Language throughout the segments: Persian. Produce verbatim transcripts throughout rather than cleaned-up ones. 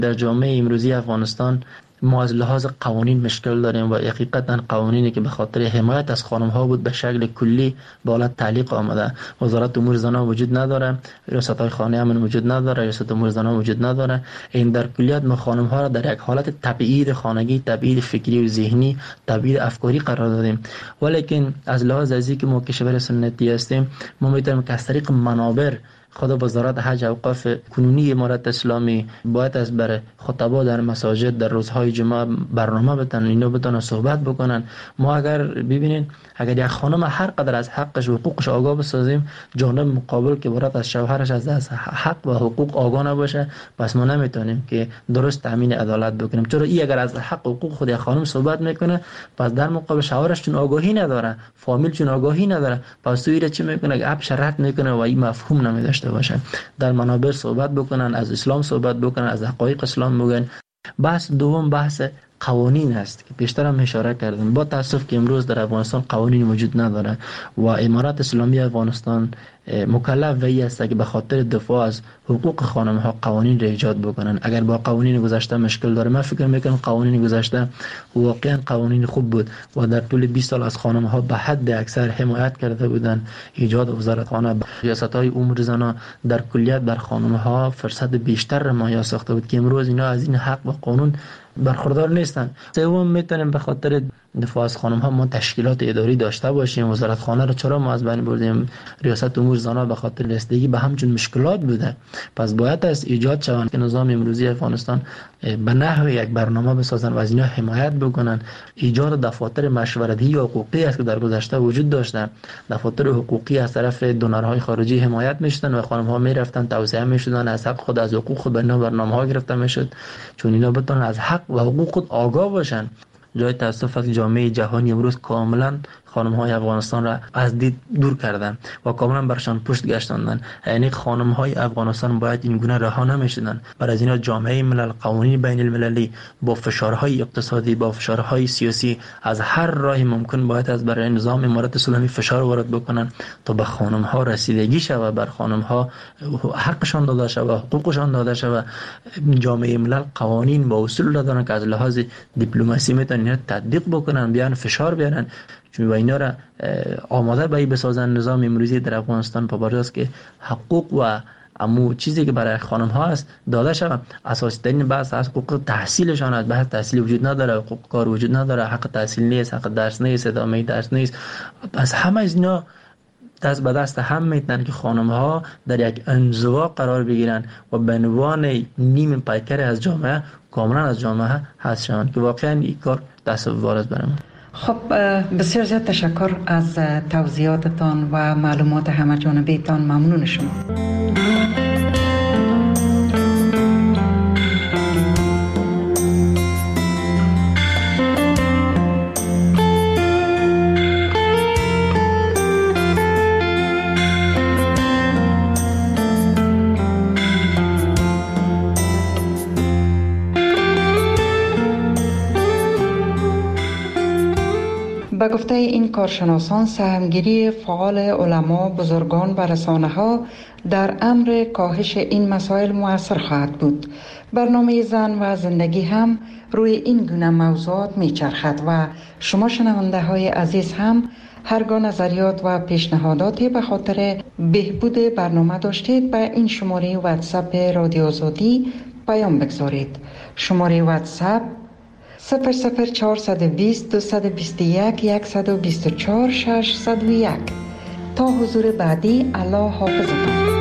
در جامعه امروزی افغانستان ما از لحاظ قوانین مشکل داریم و حقیقتا قوانینی که به خاطر حمایت از خانم ها بود به شکل کلی به حالت تعلیق آمده. وزارت امور زنان وجود نداره، ریاست های خانه امن وجود نداره، ریاست امور زنان وجود نداره. این در کلیت ما خانم ها را در یک حالت تبعید خانگی، تبعید فکری و ذهنی، تبعید افکاری قرار دادیم. ولیکن از لحاظ ازی که ما کشور سنتی هستیم، ما میتونیم که از طریق منابر خود وزارت حج اوقاف کنونی امارت اسلامی باید از بر خطبا در مساجد در روزهای جمعه برنامه بتن، اینا بتونن صحبت بکنن. ما اگر ببینین اگر یک خانم هر قدر از حقش و حقوقش آگاه بسازیم، جانب مقابل که برات از شوهرش از, از حق و حقوق آگاه نباشه، پس ما نمیتونیم که درست تامین عدالت بکنیم. چرا این اگر از حق و حقوق خود یک خانم صحبت میکنه، پس در مقابل شوهرش چون آگاهی نداره، فامیل چون آگاهی نداره، پس تو ایره چی میکنه؟ اپ شرط میکنه و این مفهوم نمیداشته باشه. در منابر صحبت بکنن، از اسلام صحبت بکنن، از حقایق اسلام بگن. بحث دوم بحث قوانین است که پیشتر هم اشاره کردم. با تاسف که امروز در افغانستان قوانین وجود نداره و امارت اسلامی افغانستان مکلف وی است که به خاطر دفاع از حقوق خانم ها قوانین را ایجاد بکنن. اگر با قوانین گذشته مشکل داره، من فکر میکنم قوانین گذشته واقعا قوانین خوب بود و در طول بیست سال از خانم ها به حد اکثر حمایت کرده بودن. ایجاد وزارت خانه، ریاست های امور زنان در کلیت بر خانم ها فرصت بیشتر را مهیا ساخته بود که امروز اینا از این حق و قانون برخوردار نیستن. سوم میتونیم به خاطر دفاع از خانم ها ما تشکیلات اداری داشته باشیم. وزارت خانه رو چرا ما از بین بردیم؟ ریاست امور زنان به خاطر رسیدگی به همچون مشکلات بوده. پس باید از ایجاد شوند که نظام امروزی افغانستان به نحو یک برنامه بسازن و از اینا حمایت بکنن. ایجاد دفاتر مشورتی و حقوقی است که در گذشته وجود داشته. دفاتر حقوقی از طرف دونرهای خارجی حمایت میشدن و خانم ها میرفتن توسعه میشدن، از حق خود از حقوق خود به برنامه ها گرفته میشد، چون اینا بتونن از حق و حقوق خود آگاه باشن. جای تاسف است جامعه جهانی امروز کاملا خانم های افغانستان را از دید دور کردن و کاملا برشان پشت گشتاندن. یعنی خانم های افغانستان باید این گونه رها نمیشدن. برای از اینا جامعه ملل، قوانین بین المللی با فشارهای اقتصادی، با فشارهای سیاسی، از هر راهی ممکن باید از برای نظام امارت اسلامی فشار وارد بکنن تا به خانم ها رسیدگی شود، بر خانم ها حقشان داده شود، حقوقشان داده شود. جامعه ملل قوانین با اصول دارن که از لحاظ دیپلماسی میتونن تطبیق بکنن، بیان فشار بیارن، چون و اینا را آماده به بسازن. نظام امروزی در افغانستان پابرجاست است که حقوق و امو چیزی که برای خانم ها است داده شود. اساسی ترین بحث از حقوق تحصیلشان است. بحث تحصیل وجود نداره، حقوق کار وجود نداره، حق تحصیل نیست، حق درس نیست، ادامه درس نیست. پس همه از اینا دست به دست هم میتونن که خانم ها در یک انزوا قرار بگیرن و به عنوان نیم پیکر از جامعه کاملا از جامعه حذف شوند، که واقعا این کار تصور است برام. خب بسیار زیاد تشکر از توضیحاتتان و معلومات همه جانبیتان. ممنون شما. به گفته این کارشناسان، سهمگیری فعال علما، بزرگان و رسانه ها در امر کاهش این مسائل مؤثر خواهد بود. برنامه زن و زندگی هم روی این گونه موضوعات می چرخد و شما شنونده های عزیز هم هرگاه نظریات و پیشنهاداتی به خاطر بهبود برنامه داشتید به این شماره واتساپ رادیو آزادی پیام بگذارید. شماره واتساپ صفر صفر چهارصد و بیست دویست و بیست و یک صد و بیست و چهار ششصد و یک. تا حضور بعدی، الله حافظتان.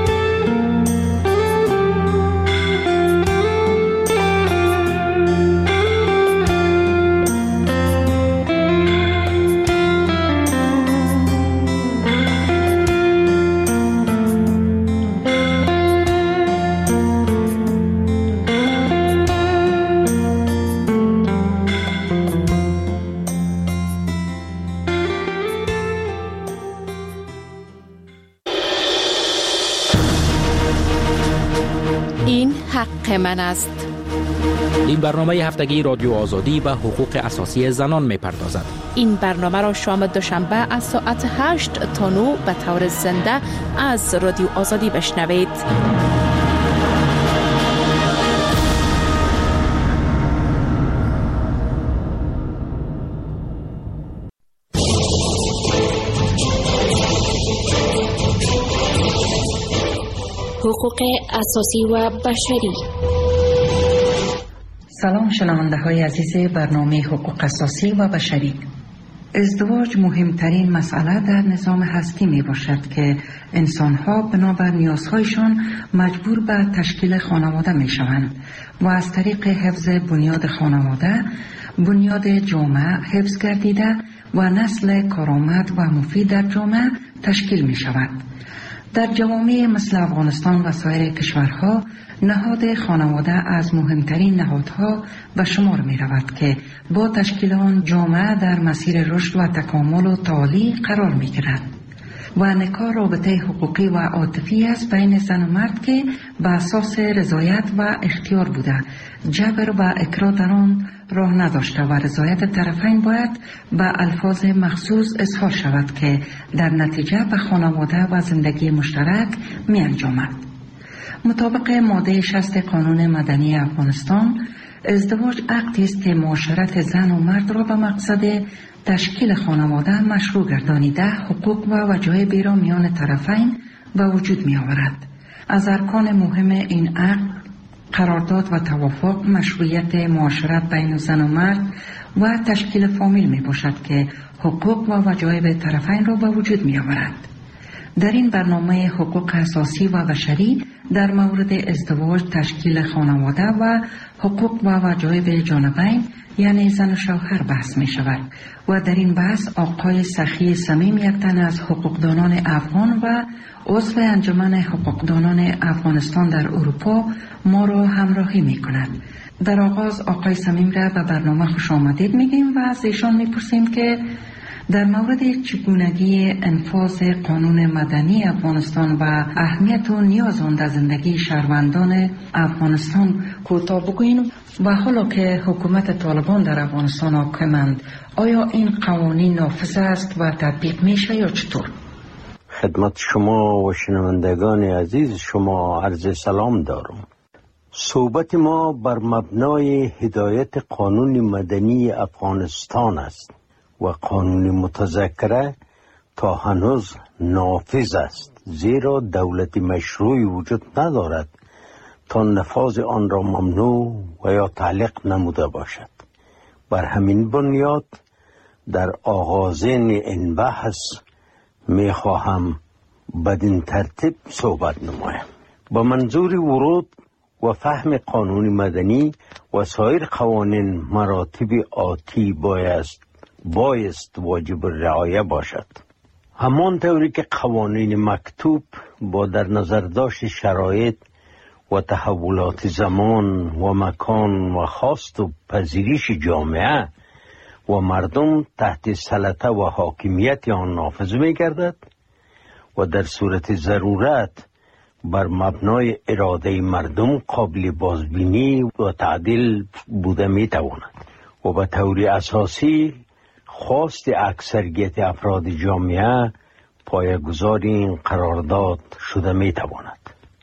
من است. این برنامه هفتگی رادیو آزادی و حقوق اساسی زنان می پردازد. این برنامه را شام دوشنبه از ساعت هشت تا نه به طور زنده از رادیو آزادی بشنوید. حقوق اساسی و بشری. سلام شنونده های عزیز برنامه حقوق اساسی و بشری. ازدواج مهمترین مسئله در نظام هستی می باشد که انسانها بنابر نیازهایشان مجبور به تشکیل خانواده می شوند و از طریق حفظ بنیاد خانواده بنیاد جامعه حفظ گردیده و نسل کارآمد و مفید در جامعه تشکیل می شود. در جوامع مثل افغانستان و سایر کشورها نهاد خانواده از مهمترین نهادها به شمار می رود که با تشکیل آن جامعه در مسیر رشد و تکامل و تعالی قرار می گیرد و نکاح رابطه حقوقی و عاطفی است بین زن و مرد که به اساس رضایت و اختیار بوده، جبر و اکراه در آن راه نداشته و رضایت طرفین باید به الفاظ مخصوص اظهار شود که در نتیجه به خانواده و زندگی مشترک می انجامد. مطابق ماده شصت قانون مدنی افغانستان، ازدواج عقدی است که معاشرت زن و مرد را به مقصد تشکیل خانواده مشروع گردانیده حقوق و وجایبی را میان طرفین به وجود می آورد. از ارکان مهم این عقد قرارداد و توافق، مشروعیت معاشرت بین زن و مرد و تشکیل فامیل می باشد که حقوق و وجایب طرفین را به وجود می آورد. در این برنامه حقوق اساسی و بشری در مورد ازدواج، تشکیل خانواده و حقوق و وجایب جانبین یعنی زن و شوهر بحث می شود و در این بحث آقای سخی صمیم، یک تن از حقوقدانان افغان و عضو انجمن حقوقدانان افغانستان در اروپا ما را همراهی می کند. در آغاز آقای صمیم را به برنامه خوش آمدید میگیم و از ایشان میپرسیم که در مورد چگونگی انفاذ قانون مدنی افغانستان و اهمیت و نیاز آن در زندگی شهروندان افغانستان کوتاه بگوییم و حالا که حکومت طالبان در افغانستان حاکمند، آیا این قوانین نافذ است و تطبیق میشه یا چطور؟ خدمت شما و شنوندگان عزیز شما عرض سلام دارم. صحبت ما بر مبنای هدایت قانون مدنی افغانستان است و قانون متذکره تا هنوز نافذ است، زیرا دولت مشروعی وجود ندارد تا نفاذ آن را ممنوع و یا تعلیق نموده باشد. بر همین بنیاد در آغازین این بحث می خواهم بدین ترتیب صحبت نمایم. با منظور ورود و فهم قانون مدنی و سایر قوانین مراتب آتی بایست بایست واجب رعایه باشد. همان طوری که قوانین مکتوب با در نظر داشت شرایط و تحولات زمان و مکان و خواست و پذیرش جامعه و مردم تحت سلطه و حاکمیت آن نافذ می گردد و در صورت ضرورت بر مبنای اراده مردم قابل بازبینی و تعدیل بوده می تواند و به طور اساسی خواست اکثریت افراد جامعه پایه‌گذار این قرارداد شده می تواند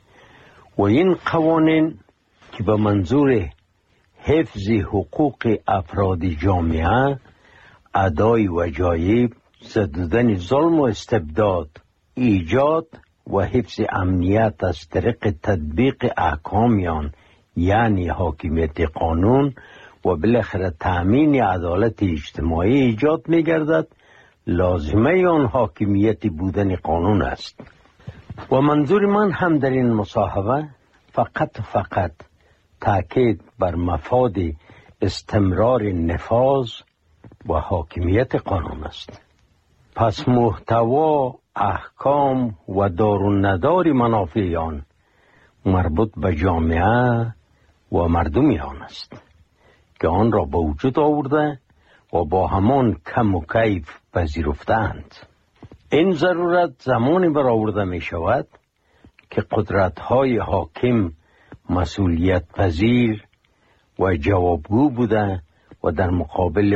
و این قوانین که به منظور حفظ حقوق افراد جامعه، ادای وجایب، زدودن ظلم و استبداد، ایجاد و حفظ امنیت از طریق تطبیق احکامیان یعنی حاکمیت قانون و بالاخره تأمین عدالت اجتماعی ایجاد می گردد، لازمه آن حاکمیت بودن قانون است. و منظور من هم در این مصاحبه فقط فقط تاکید بر مفاد استمرار نفاذ و حاکمیت قانون است. پس محتوا، احکام و دار و ندار منافع آن مربوط به جامعه و مردم آن است که آن را به وجود آورده و با همان کم و کیف پذیرفتند. این ضرورت زمانی برآورده می شود که قدرت‌های حاکم مسئولیت پذیر و جوابگو بوده و در مقابل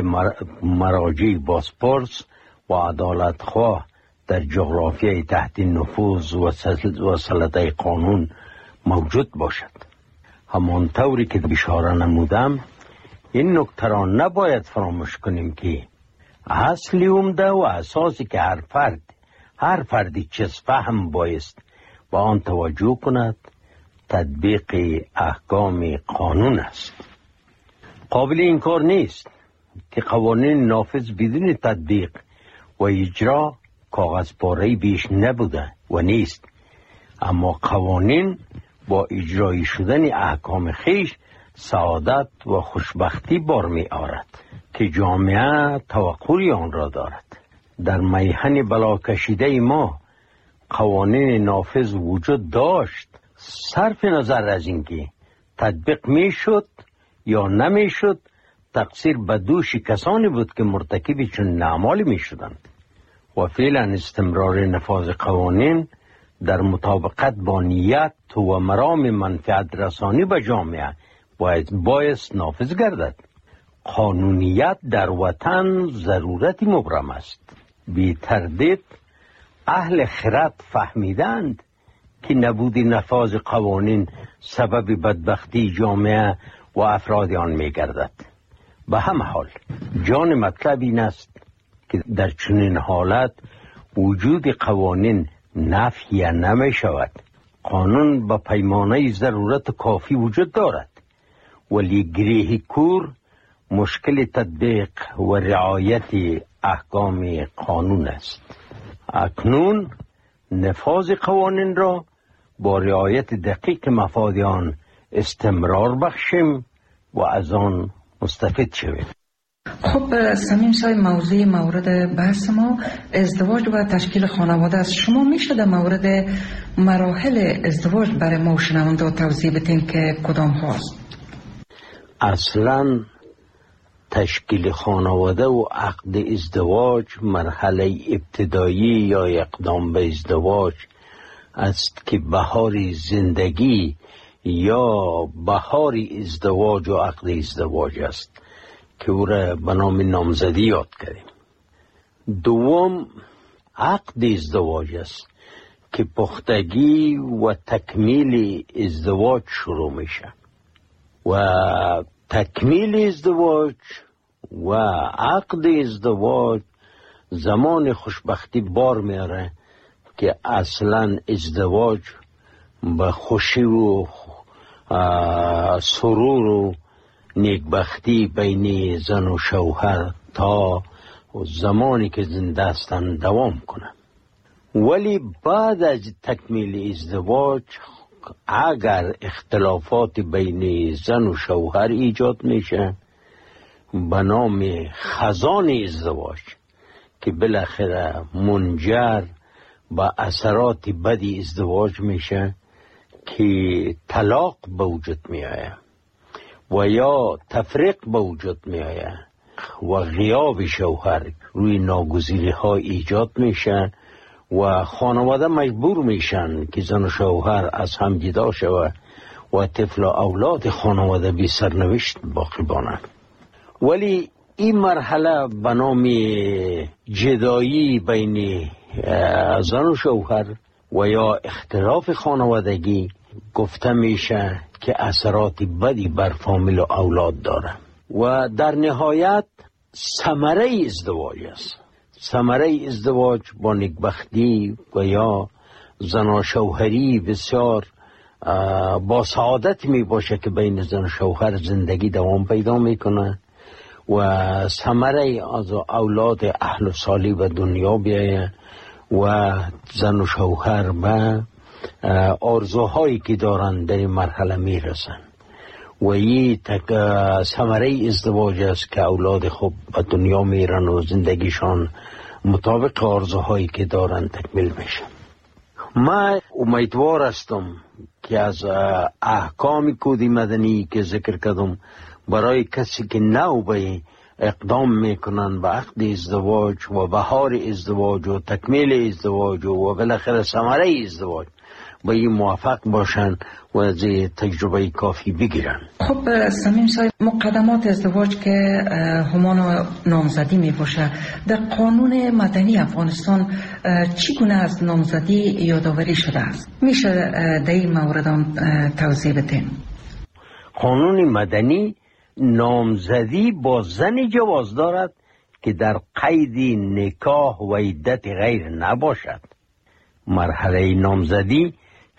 مراجع بازپرس و عدالتخواه در جغرافیای تحت نفوذ و سلطه قانون موجود باشد. همانطوری که اشاره نمودم، این نکته را نباید فراموش کنیم که اصلی عمده و اساسی که هر فرد هر فردی چیز فهم بایست با آن توجه کند تطبیق احکام قانون است. قابل انکار نیست که قوانین نافذ بدون تطبیق و اجرا کاغذپاره بیش نبوده و نیست، اما قوانین با اجرایی شدن احکام خیش سعادت و خوشبختی بار می آورد که جامعه توقعی آن را دارد. در میهن بلا کشیده ما قوانین نافذ وجود داشت، صرف نظر از اینکه تطبیق می شد یا نمی شد، تقصیر به دوش کسانی بود که مرتکب چون اعمال می شدند و فعلا استمرار نفاذ قوانین در مطابقت با نیت و مرام منفعت رسانی به جامعه باید باعث نافذ گردد. قانونیت در وطن ضرورت مبرم است. بی تردید اهل خرد فهمیدند که نبود نفاذ قوانین سبب بدبختی جامعه و افراد آن می گردد. به همه حال جان مطلب این است که در چنین حالت وجود قوانین نفی نمی شود. قانون به پیمانه ضرورت کافی وجود دارد، ولی گریه کور مشکل تطبیق و رعایت احکام قانون است. اکنون نفاذ قوانین را با رعایت دقیق مفاد آن استمرار بخشیم و از آن مستفید شویم. خب سمیم صاحب، موضوع مورد بحث ما ازدواج و تشکیل خانواده است. شما میشه در مورد مراحل ازدواج برای ما شنونده توضیح بدین که کدام هاست؟ اصلا تشکیل خانواده و عقد ازدواج مرحله ابتدایی یا اقدام به ازدواج است که بهار زندگی یا بهار ازدواج و عقد ازدواج است که او را به نام نامزدی یاد کردیم. دوم عقد ازدواج است که پختگی و تکمیل ازدواج شروع میشه و تکمیل ازدواج و عقد ازدواج زمان خوشبختی بار میاره که اصلا ازدواج به خوشی و سرور و نیکبختی بین زن و شوهر تا زمانی که زنده هستند دوام کنه. ولی بعد از تکمیل ازدواج اگر اختلافات بین زن و شوهر ایجاد میشه به نام خزان ازدواج که بالاخره منجر به اثرات بدی ازدواج میشه که طلاق به وجود میآید و یا تفریق به وجود میآید و غیاب شوهر روی ناگزیری ها ایجاد میشه و خانواده مجبور میشن که زن و شوهر از هم جدا شود و طفل و اولاد خانواده بی سرنوشت باقی بانند. ولی این مرحله به نام جدایی بین زن و شوهر و یا اختلاف خانوادگی گفته میشه که اثرات بدی بر فامیل و اولاد داره و در نهایت ثمره ازدواج است. ثمره ازدواج با نیکبختی و یا زن و شوهری بسیار با سعادت می باشه که بین زن و شوهر زندگی دوام پیدا میکنه و ثمره از اولاد اهل و صالح به دنیا بیایه و زن و شوهر به آرزوهایی که دارن در این مرحله میرسن و این ثمره ازدواج است که اولاد خوب به دنیا میرن و زندگیشان مطابق آرزوهایی که دارن تکمیل میشه. من امیدوار هستم که از احکام کود مدنی که ذکر کردم برای کسی که نو به اقدام میکنن به عقد ازدواج و بهار ازدواج و تکمیل ازدواج و بالاخره ثمره ازدواج با این موفق باشن و از تجربه کافی بگیرن. خب سمیم صاحب، مقدمات ازدواج که همان نامزدی می باشه، در قانون مدنی افغانستان چگونه از نامزدی یادآوری شده است؟ میشه در این مورد توضیح بدین؟ قانون مدنی نامزدی با زنی جواز دارد که در قید نکاح و عدت غیر نباشد. مرحله نامزدی که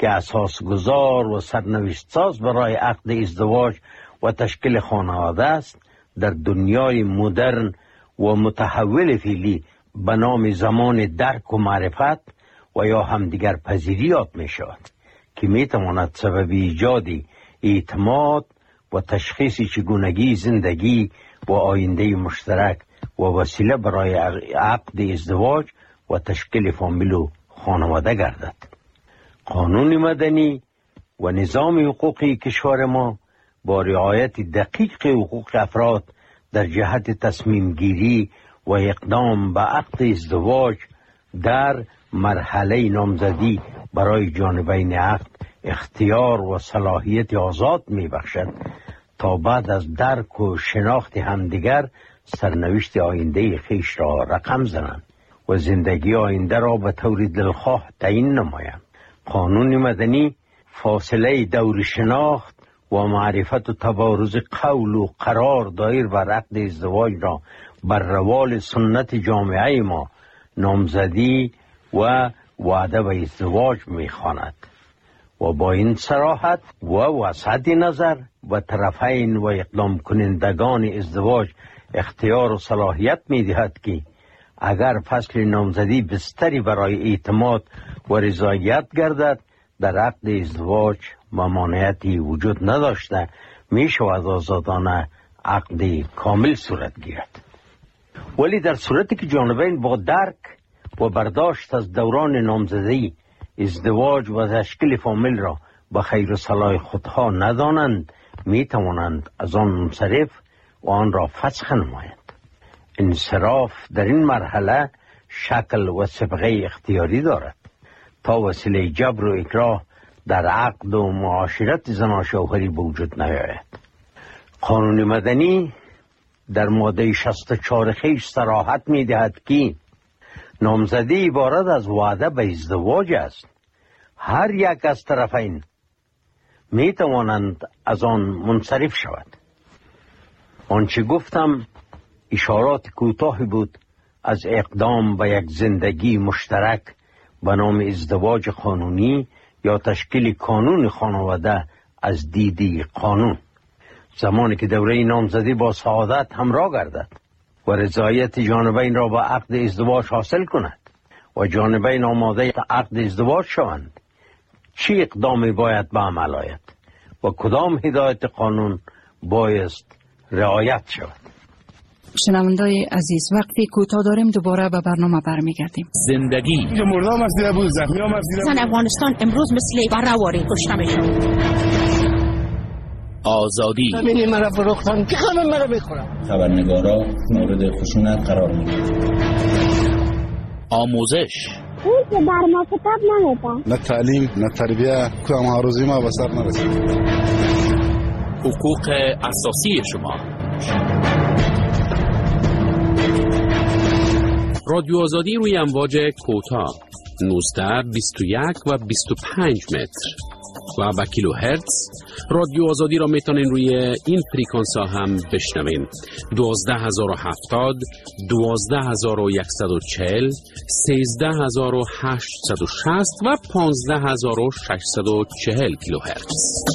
که اساسگذار و سرنوشت ساز برای عقد ازدواج و تشکیل خانواده است در دنیای مدرن و متحول فعلی به نام زمان درک و معرفت و یا همدیگر پذیری یاد می شود که می تواند سبب ایجاد اعتماد و تشخیص چگونگی زندگی و آینده مشترک و وسیله برای عقد ازدواج و تشکیل فامیل و خانواده گردد. قانون مدنی و نظام حقوقی کشور ما با رعایت دقیق حقوق افراد در جهت تصمیم گیری و اقدام به عقد ازدواج در مرحله نامزدی برای جانبین عقد اختیار و صلاحیت آزاد می بخشد تا بعد از درک و شناخت همدیگر سرنوشت آینده خیش را رقم زنند و زندگی آینده را به طور دلخواه تعیین نمایند. قانون مدنی فاصله دور شناخت و معرفت و تبارز قول و قرار دایر بر عقد ازدواج را بر روال سنت جامعه ما نامزدی و وعده به ازدواج می‌خواند و با این صراحت و وسعت نظر و طرفین و اقدام کنندگان ازدواج اختیار و صلاحیت می‌دهد که اگر فصل نامزدی بستری برای اعتماد و رضایت گردد در عقد ازدواج ممانعتی وجود نداشته می شود آزادانه عقد کامل صورت گیرد. ولی در صورتی که جانبین با درک و برداشت از دوران نامزدی ازدواج و تشکیل فامیل را به خیر و صلاح خودها ندانند می توانند از آن منصرف و آن را فسخ نمایند. انصراف در این مرحله شکل و صبغه اختیاری دارد تا وسیله جبر و اکراه در عقد و معاشرت زن و شوهری به وجود نیاید. قانون مدنی در ماده شصت و چهار خیش صراحت می دهد که نامزدی عبارت از وعده به ازدواج است. هر یک از طرفین می توانند از آن منصرف شود. آنچه گفتم اشارات کوتاهی بود از اقدام به یک زندگی مشترک به نام ازدواج قانونی یا تشکیل کانون خانواده از دیدی قانون. زمانی که دوره نامزدی با سعادت همراه گردد و رضایت جانبین را با عقد ازدواج حاصل کند و جانبین آماده عقد ازدواج شوند، چی اقدامی باید به عمل آید و کدام هدایت قانون بایست رعایت شود؟ شنوندای عزیز، وقتی کوتاه داریم دوباره به برنامه برمیگردیم. زندگی مردم از دیده بود، زخمی هم از دیده بود. زن افغانستان امروز مثل برهواری کشته میشد. آزادی همینی مرا فروختن که همه مرا بخورم. خبرنگارا مورد خشونت قرار میگیرند. آموزش اون که در ما کتاب نمیدن. نه تعلیم نه تربیه که هم هاروزی ما به سر نرسید. حقوق اساسی شما. رادیو آزادی روی امواج کوتاه نوزده، بیست و یک و بیست و پنج متر و به کیلو هرتز. رادیو آزادی را میتونین روی این فریکانس ها هم بشنوین: دوازده هزار و هفتاد، دوازده هزار و صد و چهل، سیزده هزار و هشتصد و شصت و پانزده هزار و ششصد و چهل کیلو هرتز.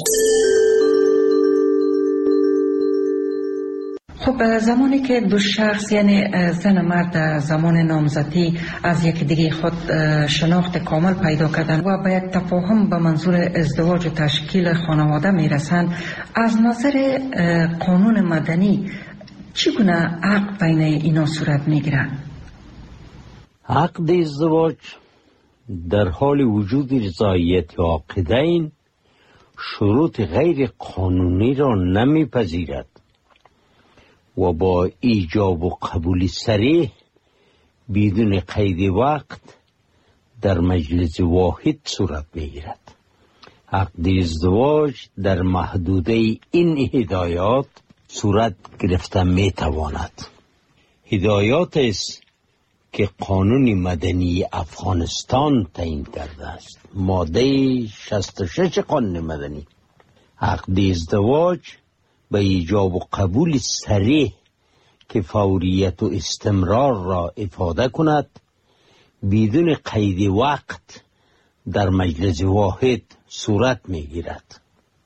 خب زمانی که دو شخص یعنی زن و مرد زمان نامزدی از یک دیگه خود شناخت کامل پیدا کردن و به یک تفاهم به منظور ازدواج و تشکیل خانواده میرسند، از نظر قانون مدنی چگونه عقد بین اینا صورت میگیرد؟ عقد ازدواج در حال وجود رضایت عاقدین شروط غیر قانونی را نمیپذیرد و با ایجاب و قبول صریح بدون قید وقت در مجلس واحد صورت میگیرد. عقد ازدواج در محدوده این هدایات صورت گرفته میتواند. هدایات است که قانون مدنی افغانستان تعیین کرده است. ماده شصت و شش قانون مدنی عقد ازدواج به ایجاب و قبول صریح که فوریت و استمرار را افاده کند بدون قید وقت در مجلس واحد صورت میگیرد.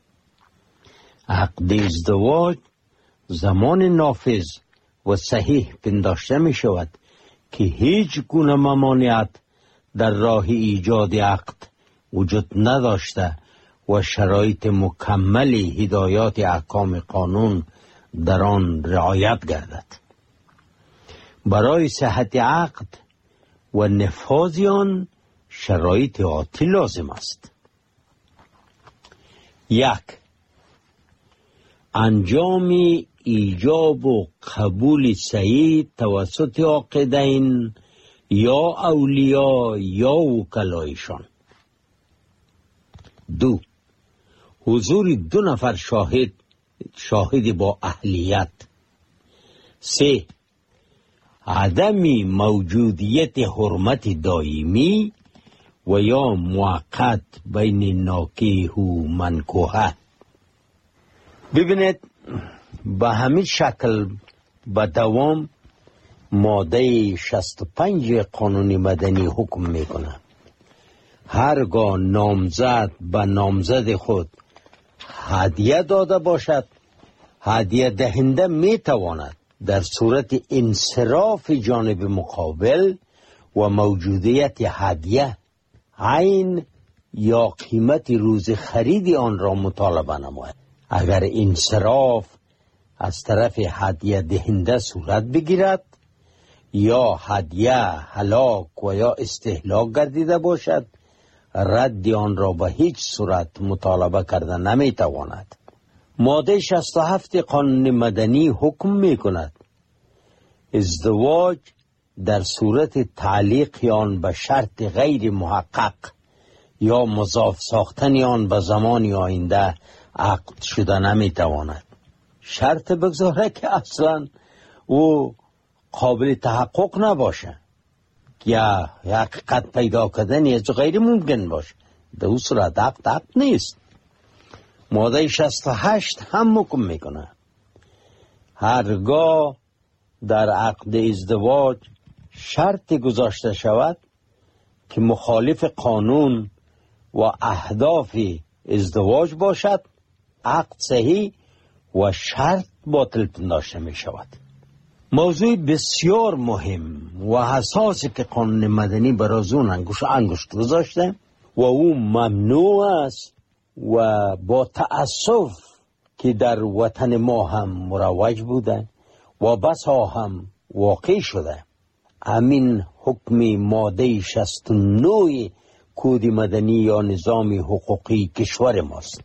عقد ازدواج زمان نافذ و صحیح پنداشته می شود که هیچ گونه ممانعت در راه ایجاد عقد وجود نداشته و شرایط مکمل هدایات احکام قانون در آن رعایت گردد. برای صحت عقد و نفاذ آن شرایط آتی لازم است. یک، انجام ایجاب و قبول صحیح توسط عاقدین یا اولیاء یا وکلایشان. دو، حضور دو نفر شاهد شاهد با اهلیت. سه، عدم موجودیت حرمت دائمی و یا موقت بین ناکیح و منکوحه. ببینید، به همین شکل به دوام ماده شصت و پنج قانون مدنی حکم میکنه هرگاه نامزد به نامزد خود هدیه داده باشد، هدیه دهنده میتواند در صورت انصراف جانب مقابل و موجودیت هدیه عین یا قیمت روز خرید آن را مطالبه نماید. اگر انصراف از طرف هدیه دهنده صورت بگیرد یا هدیه هلاک و یا استهلاک گردیده باشد، رد آن را به هیچ صورت مطالبه کرده نمیتواند. ماده شصت و هفت قانون مدنی حکم می کند ازدواج در صورت تعلیق آن به شرط غیر محقق یا مضاف ساختن آن به زمان آینده عقد شده نمیتواند. شرط بگذاره که اصلا او قابل تحقق نباشه یا حقیقت پیدا کردن از غیر ممکن باشه، در اون صورت عقد عقد نیست. ماده شصت و هشت هم حکم میکنه هرگاه در عقد ازدواج شرط گذاشته شود که مخالف قانون و اهداف ازدواج باشد، عقد صحیح و شرط باطل پنداشته می شود. موضوع بسیار مهم و حساسی که قانون مدنی برای اون انگوش انگشت گذاشته و او ممنوع است و با تأسف که در وطن ما هم مروج بوده و بسا هم واقع شده. همین حکم ماده شصت و نه کد مدنی یا نظام حقوقی کشور ماست.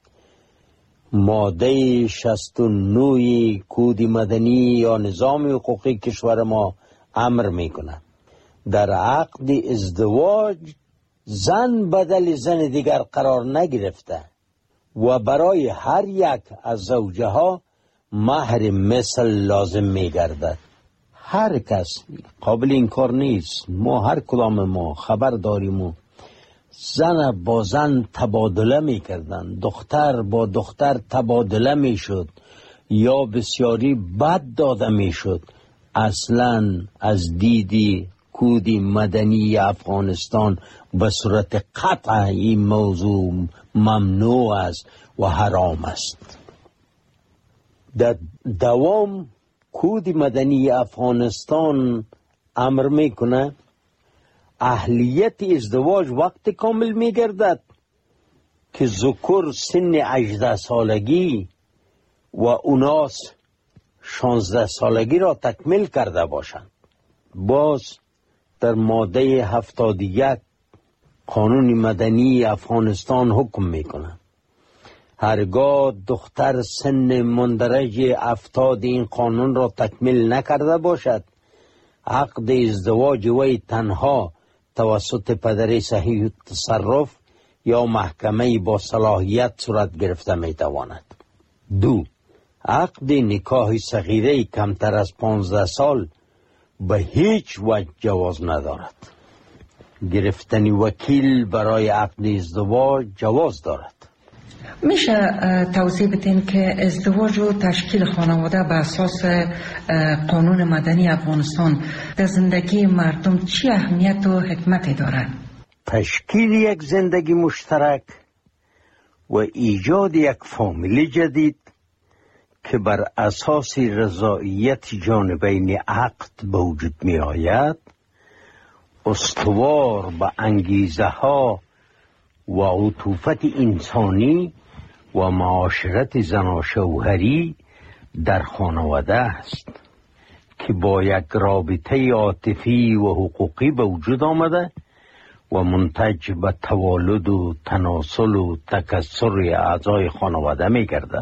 ماده شصت و نه کد مدنی یا نظام حقوقی کشور ما امر میکنه در عقد ازدواج زن بدل زن دیگر قرار نگرفته و برای هر یک از زوجه ها مهر مثل لازم میگردد. هر کس قابل این کار نیست. ما هر کدام ما خبر داریم و زن با زن تبادله می کردن، دختر با دختر تبادله می شد یا بسیاری بد داده می شد. اصلا از دیدی کد مدنی افغانستان به صورت قطع این موضوع ممنوع است و حرام است. در دوام کد مدنی افغانستان امر می کنه اهلیت ازدواج وقت کامل می گردد که ذکر سن هجده سالگی و اناس شانزده سالگی را تکمیل کرده باشند. باز در ماده هفتاد و یک قانون مدنی افغانستان حکم می کنه هرگاه دختر سن مندرج هفتاد این قانون را تکمیل نکرده باشد، عقد ازدواج وی تنها توسط پدر صحیح تصرف یا محکمه با صلاحیت صورت گرفته می تواند. دو، عقد نکاح صغیره کمتر از پانزده سال به هیچ وجه جواز ندارد. گرفتن وکیل برای عقد ازدواج جواز دارد. میشه توضیح بدین که ازدواج و تشکیل خانواده به اساس قانون مدنی افغانستان در زندگی مردم چی اهمیت و حکمتی دارد؟ تشکیل یک زندگی مشترک و ایجاد یک فامیل جدید که بر اساس رضایت جانبین عقد به وجود می آید، استوار به انگیزه ها و عطوفت انسانی و معاشرت زناشوهری در خانواده است که با یک رابطه عاطفی و حقوقی به وجود آمده و منتج به توالد و تناسل و تکثر اعضای خانواده می گردد.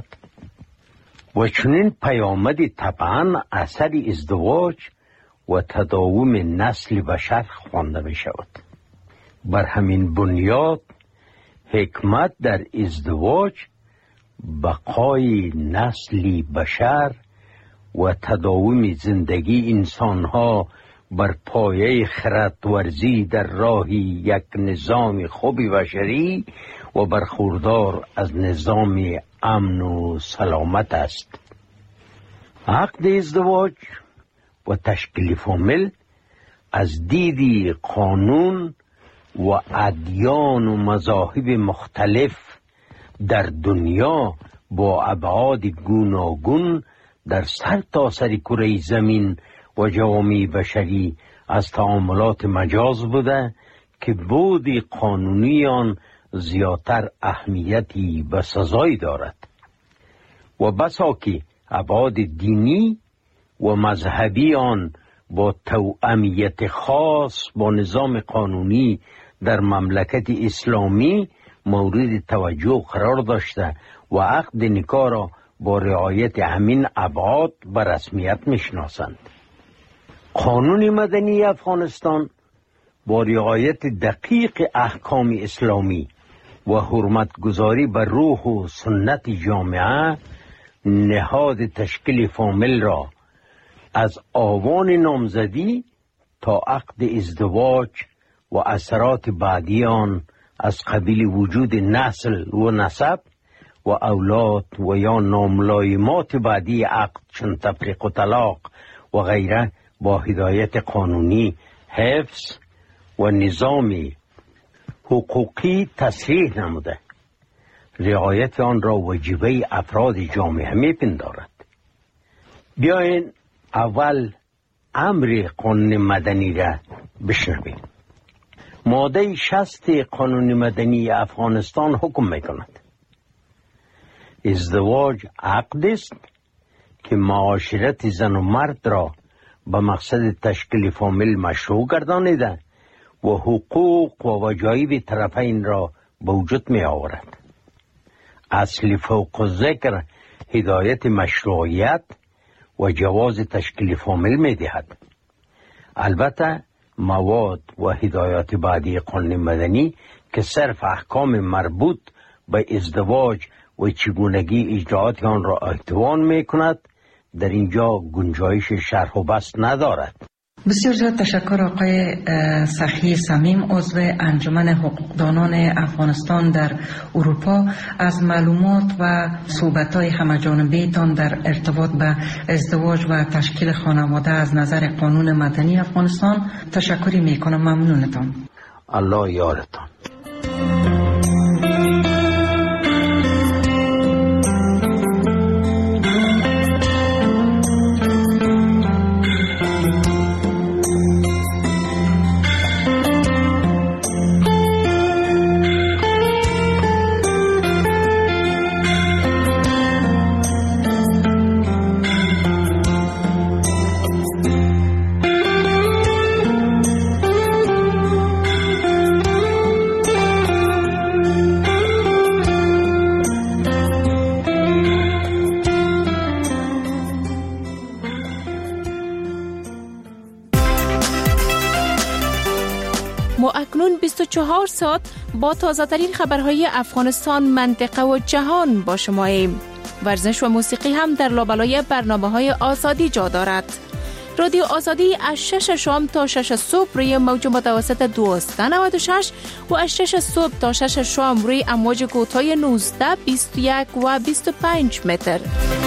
و چنین پیامدی طبعا اثر ازدواج و تداوم نسل بشر خوانده می شود. بر همین بنیاد حکمت در ازدواج بقای نسل بشر و تداوم زندگی انسانها بر پایه خردورزی در راه یک نظام خوب بشری و برخوردار از نظام امن و سلامت است. عقد ازدواج و تشکیل فامیل از دید قانون و ادیان و مذاهب مختلف در دنیا با ابعاد گوناگون در سر تا سر کره زمین و جوامع بشری از تعاملات مجاز بوده که بود قانونی آن زیادتر اهمیتی و سزایی دارد و بسا که ابعاد دینی و مذهبی آن با توأمیت خاص با نظام قانونی در مملکت اسلامی مورد توجه قرار داشته و عقد نکاح را با رعایت همین ابعاد به رسمیت میشناسند. قانون مدنی افغانستان با رعایت دقیق احکام اسلامی و حرمت گذاری بر روح و سنت جامعه نهاد تشکیل فامیل را از آوان نامزدی تا عقد ازدواج و اثرات بعدی آن از قبیل وجود نسل و نسب و اولاد و یا ناملایمات بعدی عقد چون تفریق و طلاق و غیره با هدایت قانونی حفظ و نظام حقوقی تصریح نموده. رعایت آن را واجبه افراد جامعه میپندارد. بیاین اول امر قانون مدنی را بشنویم. ماده شصت قانون مدنی افغانستان حکم میکند ازدواج عقد است که معاشرت زن و مرد را به مقصد تشکیل فامیل مشروع گردانیده و حقوق و وجایب طرفین را به وجود می آورد. اصل فوق ذکر هدایت مشروعیت و جواز تشکیل فامیل می دهد. البته مواد و هدایات بعدی قانون مدنی که صرف احکام مربوط به ازدواج و چگونگی اجراعات آن را احتوان می کند در اینجا گنجایش شرح و بسط ندارد. بسیار زیاد تشکر آقای سخی صمیم، عضو انجمن حقوقدانان افغانستان در اروپا، از معلومات و صحبت‌های همه‌جانبه تان در ارتباط به ازدواج و تشکیل خانواده از نظر قانون مدنی افغانستان. تشکری میکنم. ممنونتان. الله یارتان. ما اکنون بیست و چهار ساعت با تازه ترین خبرهای افغانستان، منطقه و جهان با شماییم. ورزش و موسیقی هم در لابلای برنامه های آزادی جا دارد. رادیو آزادی از شش شام تا شش صبح روی موج متوسط دویست و نود و شش و از شش صبح تا شش شام روی امواج کوتاه نوزده، بیست و یک و بیست و پنج متر.